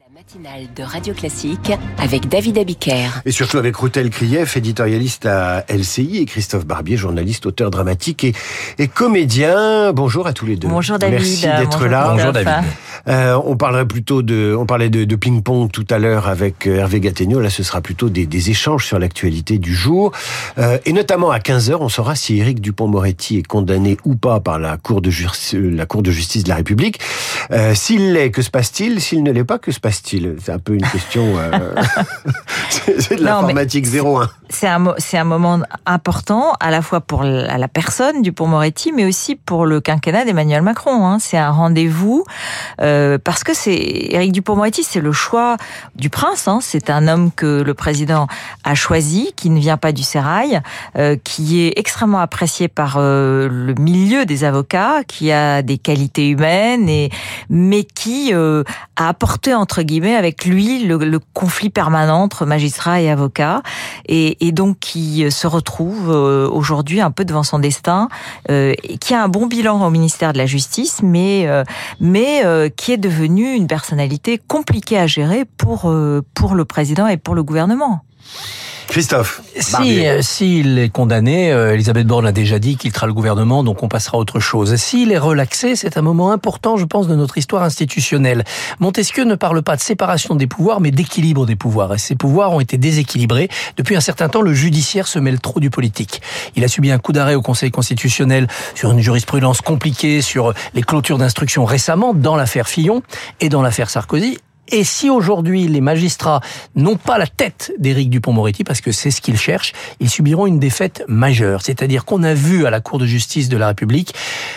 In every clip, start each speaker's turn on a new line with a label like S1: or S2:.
S1: Matinale de Radio Classique avec David Abiker.
S2: Et surtout avec Routel Krief, éditorialiste à LCI, et Christophe Barbier, journaliste, auteur dramatique et comédien. Bonjour à tous les deux.
S1: Bonjour David.
S2: Merci d'être là.
S3: Bonjour David.
S2: On parlait de ping-pong tout à l'heure avec Hervé Gattegno. Là, ce sera plutôt des échanges sur l'actualité du jour. Et notamment à 15h, on saura si Éric Dupond-Moretti est condamné ou pas par la Cour de justice de la République. S'il l'est, que se passe-t-il? S'il ne l'est pas, que se passe-t-il? C'est un peu une question... c'est de l'informatique 01.
S4: C'est un moment important, à la fois pour la personne Dupond-Moretti, mais aussi pour le quinquennat d'Emmanuel Macron. C'est un rendez-vous, parce que Éric Dupond-Moretti, c'est le choix du prince. C'est un homme que le président a choisi, qui ne vient pas du sérail, qui est extrêmement apprécié par le milieu des avocats, qui a des qualités humaines, mais qui a apporté, entre guillemets, avec lui le conflit permanent entre magistrats et avocats, et donc qui se retrouve aujourd'hui un peu devant son destin, qui a un bon bilan au ministère de la Justice, mais qui est devenu une personnalité compliquée à gérer pour le président et pour le gouvernement.
S2: Christophe.
S3: S'il est condamné, Elisabeth Borne a déjà dit qu'il quittera le gouvernement, donc on passera à autre chose. S'il est relaxé, c'est un moment important, je pense, de notre histoire institutionnelle. Montesquieu ne parle pas de séparation des pouvoirs, mais d'équilibre des pouvoirs. Et ces pouvoirs ont été déséquilibrés. Depuis un certain temps, le judiciaire se mêle trop du politique. Il a subi un coup d'arrêt au Conseil constitutionnel sur une jurisprudence compliquée, sur les clôtures d'instruction récemment, dans l'affaire Fillon et dans l'affaire Sarkozy. Et si aujourd'hui les magistrats n'ont pas la tête d'Éric Dupond-Moretti, parce que c'est ce qu'ils cherchent, ils subiront une défaite majeure. C'est-à-dire qu'on a vu à la Cour de justice de la République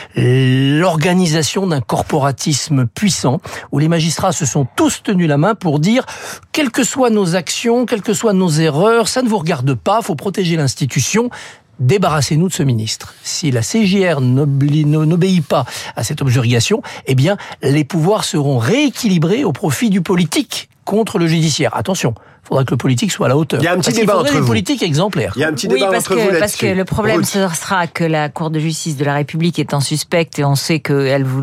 S3: l'organisation d'un corporatisme puissant, où les magistrats se sont tous tenus la main pour dire, quelles que soient nos actions, quelles que soient nos erreurs, ça ne vous regarde pas, faut protéger l'institution. Débarrassez-nous de ce ministre. Si la CJR n'obéit pas à cette objurgation, eh bien, les pouvoirs seront rééquilibrés au profit du politique contre le judiciaire. Attention, il faudra que le politique soit à la hauteur.
S2: Il y a un petit débat entre vous.
S3: Des politiques exemplaires.
S2: Il y a un petit débat entre vous là-dessus.
S4: Parce que le problème sera que la Cour de justice de la République étant suspecte, et on sait que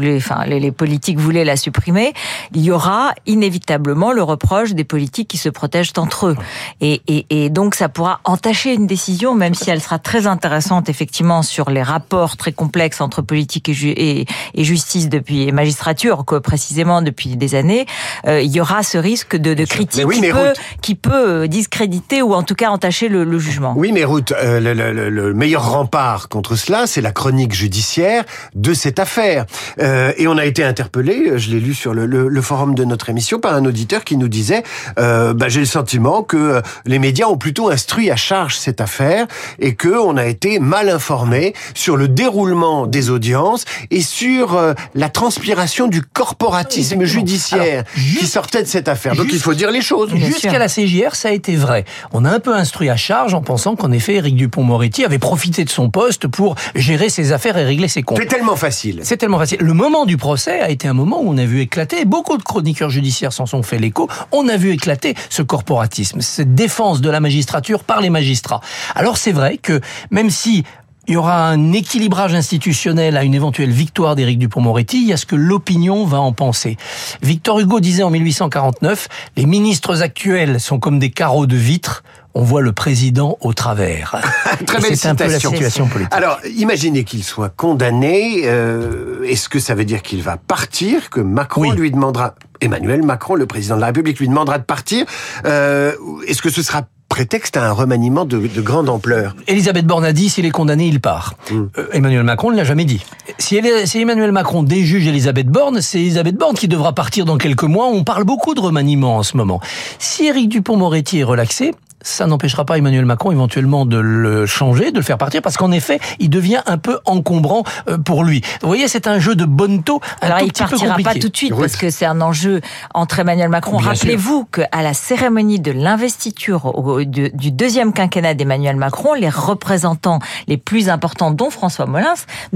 S4: les politiques voulaient la supprimer, il y aura inévitablement le reproche des politiques qui se protègent entre eux. Et donc ça pourra entacher une décision, même si elle sera très intéressante effectivement sur les rapports très complexes entre politique et justice et magistrature, précisément depuis des années. Il y aura ce risque de critique qui peut discréditer ou en tout cas entacher le jugement.
S2: Oui, mais Ruth, le meilleur rempart contre cela, c'est la chronique judiciaire de cette affaire. Et on a été interpellé, je l'ai lu sur le forum de notre émission, par un auditeur qui nous disait j'ai le sentiment que les médias ont plutôt instruit à charge cette affaire et que on a été mal informé sur le déroulement des audiences et sur la transpiration du corporatisme judiciaire qui sortait de cette affaire. Donc il faut dire les choses.
S3: Jusqu'à la CJR, ça a été vrai. On a un peu instruit à charge en pensant qu'en effet, Éric Dupond-Moretti avait profité de son poste pour gérer ses affaires et régler ses comptes.
S2: C'est tellement facile.
S3: Le moment du procès a été un moment où on a vu éclater, beaucoup de chroniqueurs judiciaires s'en sont fait l'écho, on a vu éclater ce corporatisme, cette défense de la magistrature par les magistrats. Alors c'est vrai que même si il y aura un équilibrage institutionnel à une éventuelle victoire d'Éric Dupond-Moretti, il y a ce que l'opinion va en penser. Victor Hugo disait en 1849, les ministres actuels sont comme des carreaux de vitre, on voit le président au travers.
S2: Très belle citation.
S3: C'est un peu la situation politique.
S2: Alors, imaginez qu'il soit condamné, est-ce que ça veut dire qu'il va partir, que Macron lui demandera, Emmanuel Macron, le président de la République, lui demandera de partir, est-ce que ce sera prétexte à un remaniement de grande ampleur?
S3: Elisabeth Borne a dit, s'il est condamné, il part. Emmanuel Macron ne l'a jamais dit. Si Emmanuel Macron déjuge Elisabeth Borne, c'est Elisabeth Borne qui devra partir dans quelques mois. On parle beaucoup de remaniement en ce moment. Si Éric Dupond-Moretti est relaxé, ça n'empêchera pas Emmanuel Macron éventuellement de le changer, de le faire partir, parce qu'en effet, il devient un peu encombrant pour lui. Vous voyez, c'est un jeu de bonneteau un tout petit peu compliqué.
S4: Alors, il partira pas tout de suite, parce que c'est un enjeu entre Emmanuel Macron.
S3: Bien
S4: Rappelez-vous qu'à la cérémonie de l'investiture du deuxième quinquennat d'Emmanuel Macron, les représentants les plus importants, dont François Molins,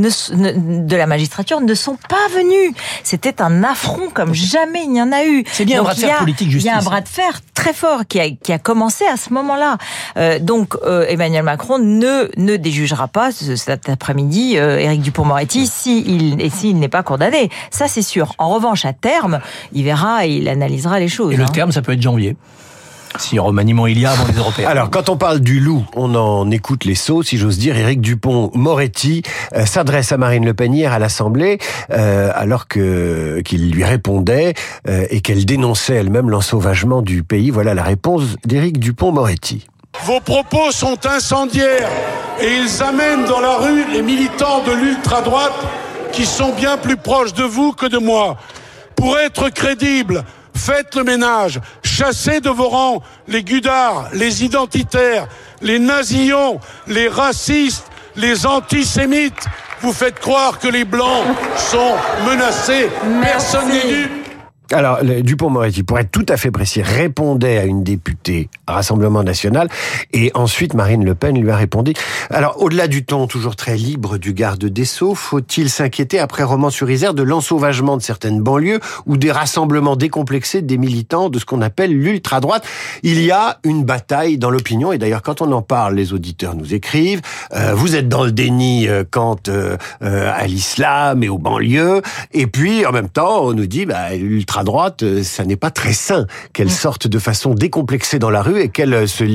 S4: de la magistrature, ne sont pas venus. C'était un affront comme jamais il n'y en a eu.
S3: C'est bien. Donc, un bras de fer politique-justice.
S4: Il y a un bras de fer très fort qui a commencé à ce ce moment-là. Donc Emmanuel Macron ne déjugera pas cet après-midi Éric Dupond-Moretti s'il n'est pas condamné. Ça, c'est sûr. En revanche, à terme, il verra et il analysera les choses.
S3: Et le terme, ça peut être janvier. Si remaniement il y a avant les Européens.
S2: Alors, quand on parle du loup, on en écoute les sauts, si j'ose dire. Éric Dupond-Moretti s'adresse à Marine Le Pen hier à l'Assemblée, alors qu'il lui répondait et qu'elle dénonçait elle-même l'ensauvagement du pays. Voilà la réponse d'Éric Dupond-Moretti.
S5: Vos propos sont incendiaires et ils amènent dans la rue les militants de l'ultra-droite qui sont bien plus proches de vous que de moi. Pour être crédible, faites le ménage, chassez de vos rangs les gudards, les identitaires, les nazillons, les racistes, les antisémites. Vous faites croire que les Blancs sont menacés. Personne n'est dupe.
S2: Alors, Dupond-Moretti, pour être tout à fait précis, répondait à une députée Rassemblement National, et ensuite Marine Le Pen lui a répondu. Alors, au-delà du ton toujours très libre du garde des Sceaux, faut-il s'inquiéter après Romans-sur-Isère de l'ensauvagement de certaines banlieues ou des rassemblements décomplexés des militants de ce qu'on appelle l'ultra-droite? Il y a une bataille dans l'opinion, et d'ailleurs quand on en parle, les auditeurs nous écrivent, vous êtes dans le déni quant à l'islam et aux banlieues, et puis en même temps on nous dit l'ultra droite, ça n'est pas très sain qu'elle sorte de façon décomplexée dans la rue et qu'elle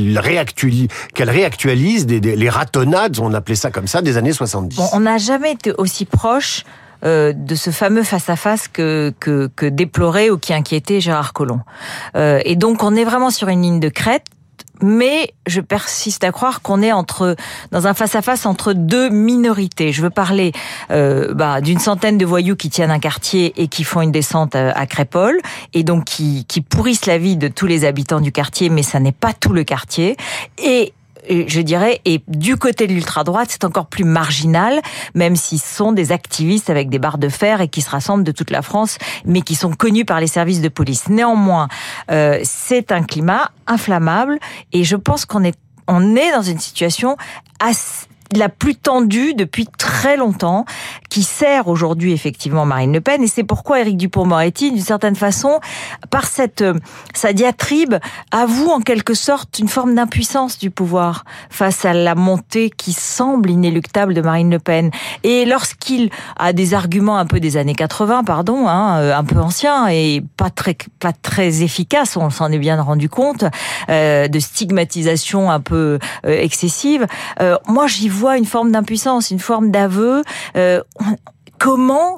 S2: réactualise les ratonnades, on appelait ça comme ça, des années 70.
S4: Bon, on n'a jamais été aussi proche de ce fameux face-à-face que déplorait ou qui inquiétait Gérard Collomb. Et donc on est vraiment sur une ligne de crête. Mais je persiste à croire qu'on est dans un face-à-face entre deux minorités. Je veux parler d'une centaine de voyous qui tiennent un quartier et qui font une descente à Crépol, et donc qui pourrissent la vie de tous les habitants du quartier, mais ça n'est pas tout le quartier. Et je dirais, et du côté de l'ultra-droite, c'est encore plus marginal, même s'ils sont des activistes avec des barres de fer et qui se rassemblent de toute la France, mais qui sont connus par les services de police. Néanmoins, c'est un climat inflammable, et je pense qu'on est dans une situation la plus tendue depuis très longtemps, qui sert aujourd'hui effectivement Marine Le Pen, et c'est pourquoi Éric Dupond-Moretti, d'une certaine façon, par sa diatribe, avoue en quelque sorte une forme d'impuissance du pouvoir face à la montée qui semble inéluctable de Marine Le Pen. Et lorsqu'il a des arguments un peu des années 80, un peu anciens et pas très efficaces, on s'en est bien rendu compte, de stigmatisation un peu excessive, moi j'y vois une forme d'impuissance, une forme d'aveu. Comment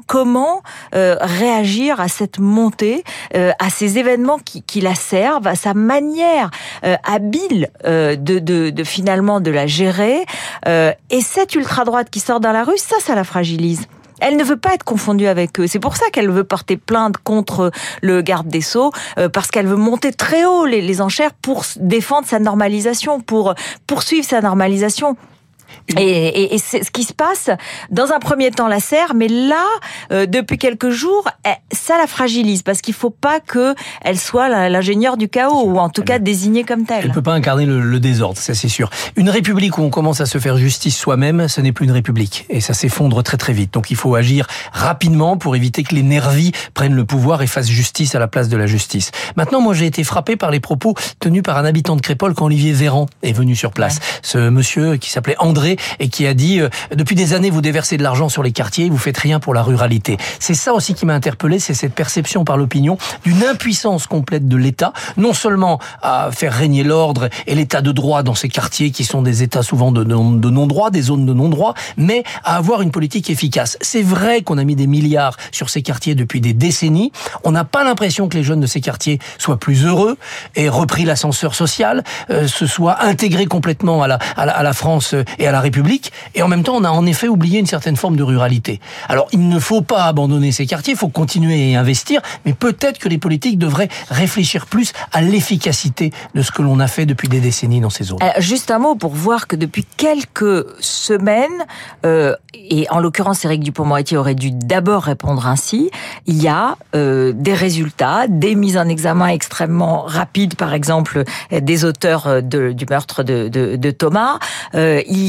S4: réagir à cette montée, à ces événements qui la servent, à sa manière habile de finalement de la gérer, et cette ultra-droite qui sort dans la rue, ça la fragilise. Elle ne veut pas être confondue avec eux. C'est pour ça qu'elle veut porter plainte contre le garde des Sceaux, parce qu'elle veut monter très haut les enchères pour défendre sa normalisation, pour poursuivre sa normalisation. Et c'est ce qui se passe, dans un premier temps la sert, mais là, depuis quelques jours, ça la fragilise, parce qu'il faut pas qu'elle soit l'ingénieure du chaos, ou en tout cas désignée comme telle.
S3: Elle peut pas incarner le désordre, ça c'est sûr. Une république où on commence à se faire justice soi-même, ce n'est plus une république, et ça s'effondre très très vite. Donc il faut agir rapidement pour éviter que les nervis prennent le pouvoir et fassent justice à la place de la justice. Maintenant, moi j'ai été frappé par les propos tenus par un habitant de Crépol quand Olivier Véran est venu sur place. Ouais. Ce monsieur qui s'appelait André, et qui a dit depuis des années vous déversez de l'argent sur les quartiers, vous faites rien pour la ruralité. C'est ça aussi qui m'a interpellé, c'est cette perception par l'opinion d'une impuissance complète de l'État, non seulement à faire régner l'ordre et l'état de droit dans ces quartiers qui sont des états souvent de non-droit, des zones de non-droit, mais à avoir une politique efficace. C'est vrai qu'on a mis des milliards sur ces quartiers depuis des décennies, on n'a pas l'impression que les jeunes de ces quartiers soient plus heureux, aient repris l'ascenseur social, se soient intégrés complètement à la France et à la République, et en même temps on a en effet oublié une certaine forme de ruralité. Alors il ne faut pas abandonner ces quartiers, il faut continuer à investir, mais peut-être que les politiques devraient réfléchir plus à l'efficacité de ce que l'on a fait depuis des décennies dans ces zones.
S4: Juste un mot pour voir que depuis quelques semaines, et en l'occurrence Éric Dupond-Moretti aurait dû d'abord répondre ainsi, il y a des résultats, des mises en examen extrêmement rapides, par exemple des auteurs du meurtre de Thomas, il y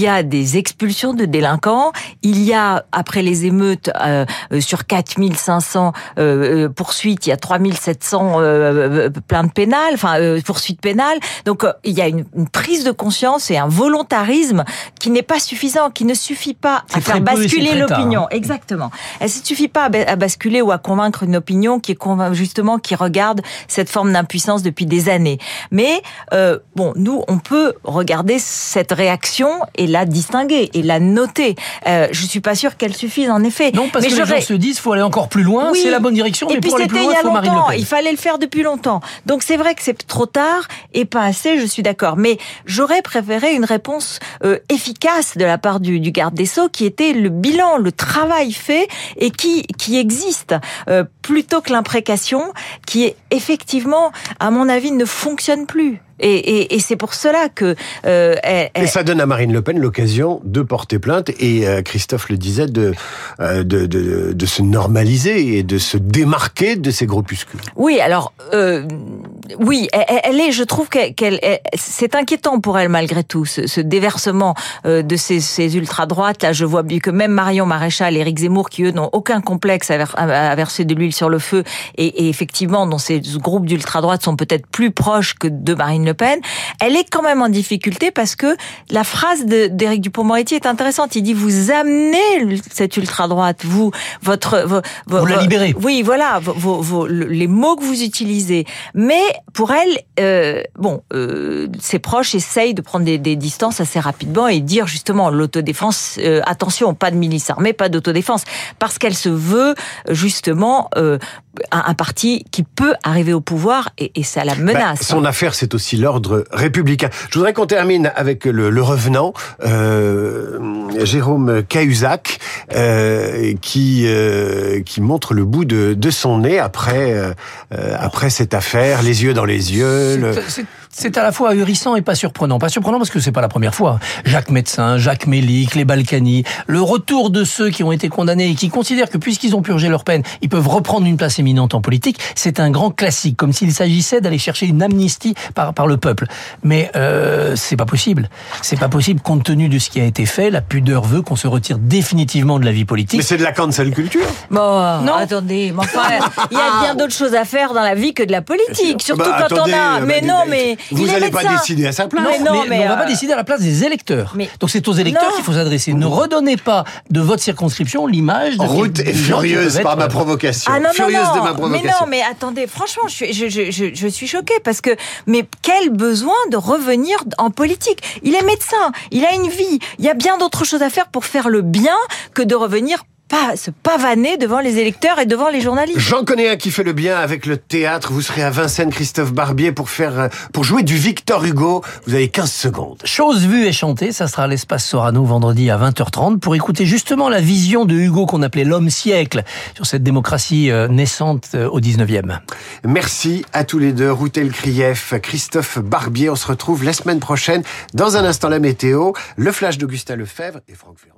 S4: y a des expulsions de délinquants, il y a, après les émeutes, sur 4500 poursuites, il y a 3700 plaintes pénales, poursuites pénales. Donc, il y a une prise de conscience et un volontarisme qui n'est pas suffisant, qui ne suffit pas à faire basculer l'opinion. Exactement. Elle ne suffit pas à basculer ou à convaincre une opinion qui regarde cette forme d'impuissance depuis des années. Mais nous, on peut regarder cette réaction et la distinguer et la noter. Je suis pas sûre qu'elle suffise en effet.
S3: Non, parce que les gens se disent faut aller encore plus loin, c'est la bonne direction, mais pour aller plus loin, il faut Marine Le Pen.
S4: Il fallait le faire depuis longtemps. Donc c'est vrai que c'est trop tard et pas assez, je suis d'accord. Mais j'aurais préféré une réponse efficace de la part du garde des Sceaux, qui était le bilan, le travail fait et qui existe, plutôt que l'imprécation qui effectivement, à mon avis, ne fonctionne plus. Et c'est pour cela que...
S2: Et ça donne à Marine Le Pen l'occasion de porter plainte, et Christophe le disait, de se normaliser et de se démarquer de ces groupuscules.
S4: Oui, alors... oui, elle est, je trouve c'est inquiétant pour elle malgré tout, ce déversement de ces ultra-droites. Là, je vois bien que même Marion Maréchal et Éric Zemmour, qui eux n'ont aucun complexe à verser de l'huile sur le feu, et effectivement, dont ces groupes d'ultra-droite sont peut-être plus proches que de Marine Le Pen, elle est quand même en difficulté parce que la phrase d'Éric Dupond-Moretti est intéressante. Il dit: vous amenez cette ultra-droite, vous
S3: la libérez.
S4: Oui, voilà, les mots que vous utilisez. Mais pour elle, ses proches essayent de prendre des distances assez rapidement et dire justement l'autodéfense, attention, pas de milice armée, pas d'autodéfense, parce qu'elle se veut justement un parti qui peut arriver au pouvoir et ça la menace.
S2: Son affaire, c'est aussi l'ordre républicain. Je voudrais qu'on termine avec le revenant, Jérôme Cahuzac, qui montre le bout de son nez après cette affaire, les yeux dans les yeux.
S3: C'est à la fois ahurissant et pas surprenant. Pas surprenant parce que c'est pas la première fois. Jacques Médecin, Jacques Mélic, les Balkany, le retour de ceux qui ont été condamnés et qui considèrent que puisqu'ils ont purgé leur peine, ils peuvent reprendre une place éminente en politique, c'est un grand classique, comme s'il s'agissait d'aller chercher une amnistie par le peuple. Mais c'est pas possible. C'est pas possible compte tenu de ce qui a été fait. La pudeur veut qu'on se retire définitivement de la vie politique.
S2: Mais c'est de la cancel culture.
S4: Bon, non. Attendez, mais enfin, il y a bien d'autres choses à faire dans la vie que de la politique, surtout quand
S2: attendez,
S4: on a... Mais non, mais...
S2: Vous n'allez pas décider à sa place.
S3: Mais on va pas décider à la place des électeurs. Donc c'est aux électeurs qu'il faut s'adresser. Ne redonnez pas de votre circonscription l'image de...
S2: Ruth est furieuse par ma provocation.
S4: Ah non,
S2: furieuse de ma provocation.
S4: Mais non, mais attendez, franchement, je suis choquée parce que... Mais quel besoin de revenir en politique? Il est médecin, il a une vie. Il y a bien d'autres choses à faire pour faire le bien que de revenir se pavaner devant les électeurs et devant les journalistes.
S2: J'en connais un qui fait le bien avec le théâtre. Vous serez à Vincennes, Christophe Barbier, pour jouer du Victor Hugo. Vous avez 15 secondes.
S3: Chose vue et chantée, ça sera à l'Espace Sorano vendredi à 20h30 pour écouter justement la vision de Hugo qu'on appelait l'homme siècle sur cette démocratie naissante au 19e.
S2: Merci à tous les deux. Ruth Elkrief, Christophe Barbier. On se retrouve la semaine prochaine. Dans un instant, la météo, le flash d'Augustin Lefebvre et Franck Ferrand.